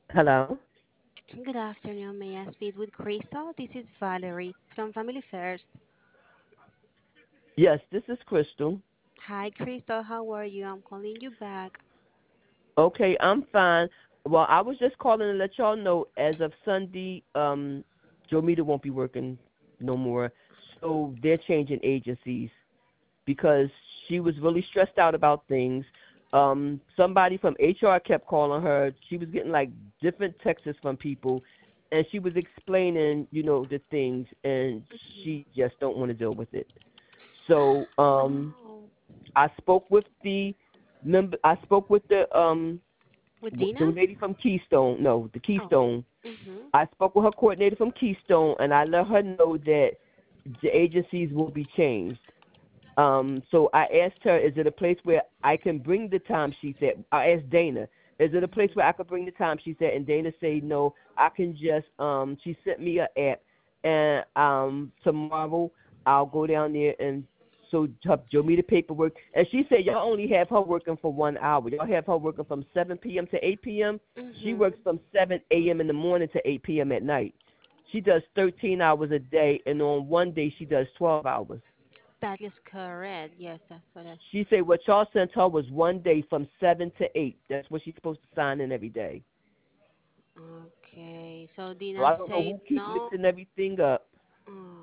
Hello? Good afternoon. May I speak with Crystal? This is Valerie from Family First. Yes, this is Crystal. Hi, Crystal. How are you? I'm calling you back. Okay, I'm fine. Well, I was just calling to let y'all know as of Sunday, Jomita won't be working no more. So they're changing agencies because she was really stressed out about things. Somebody from HR kept calling her. She was getting like different texts from people and she was explaining, the things and Mhm. she just don't want to deal with it. So, Oh, I spoke with the member. I spoke with with Dina? the lady from Keystone. No, the Oh. Keystone. Mhm. I spoke with her coordinator from Keystone, and I let her know that the agencies will be changed. So I asked her, is it a place where I can bring the timesheets at? I asked Dana, is it a place where I could bring the timesheets at? And Dana said, no, I can just. She sent me an app, and tomorrow I'll go down there and so Joe me the paperwork. And she said y'all only have her working for 1 hour. Y'all have her working from 7 p.m. to 8 p.m. She Mhm. works from 7 a.m. in the morning to 8 p.m. at night. She does 13 hours a day, and on one day she does 12 hours. That is correct. Yes, that's what I. She said what y'all sent her was one day from 7 to 8. That's what she's supposed to sign in every day. Okay. So So Dina I don't know said who keep no. mixing everything up, Mm.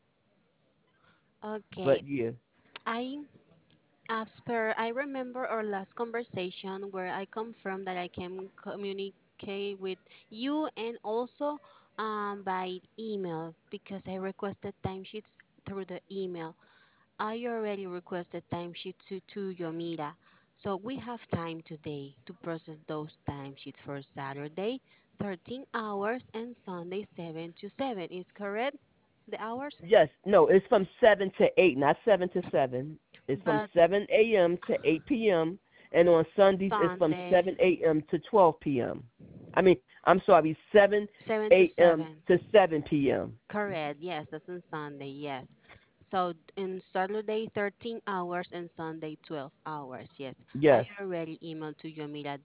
Okay. but yeah. I As per I remember our last conversation where I confirmed that I can communicate with you and also by email because I requested timesheets through the email. I already requested timesheets to Yomira. So we have time today to process those timesheets for Saturday, 13 hours, and Sunday, 7 to 7. Is correct? The hours? Yes, no, it's from 7 to 8, not 7 to 7. It's from But 7 a.m. to 8 p.m. And on Sundays it's from Sunday, 7 a.m. to 12 p.m. I mean, I'm sorry, 7 7 to a.m. 7. to 7 p.m. Correct. Yes, that's on Sunday. Yes. So in Saturday, 13 hours and Sunday, 12 hours. Yes. I Yes. already emailed to Yomira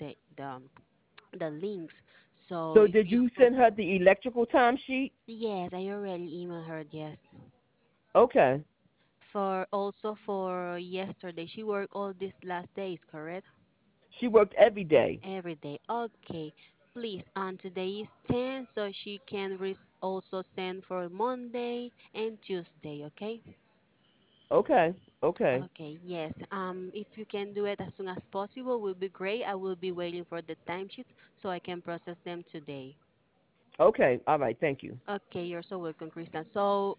the links. So So if did you you could, send her the electrical timesheet? yes, I already emailed her. Yes. Okay. For also for yesterday, she worked all these last days, correct? She worked every day. Every day. Okay. Please, and today is 10, so she can also send for Monday and Tuesday, okay? Okay. Okay. Okay, yes. If you can do it as soon as possible, will be great. I will be waiting for the timesheets so I can process them today. Okay. All right. Thank you. Okay, you're so welcome, Krista. So,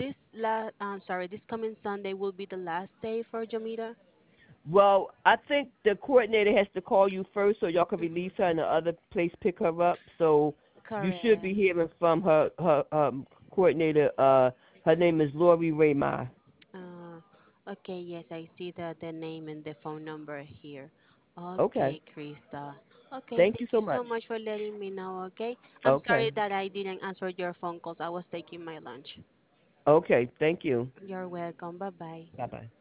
this coming Sunday will be the last day for Jamita. Well, I think the coordinator has to call you first so y'all can release Hmm. her and the other place pick her up. So you should be Correct. hearing from her coordinator. Her name is Lori Raymar. Uh, okay, yes, I see the name and the phone number here. Okay. Okay, Krista. Okay, Thank you thank so you so much. much for letting me know. Okay, I'm Okay. sorry that I didn't answer your phone calls. I was taking my lunch. Okay. Thank you. You're welcome. Bye bye. Bye bye.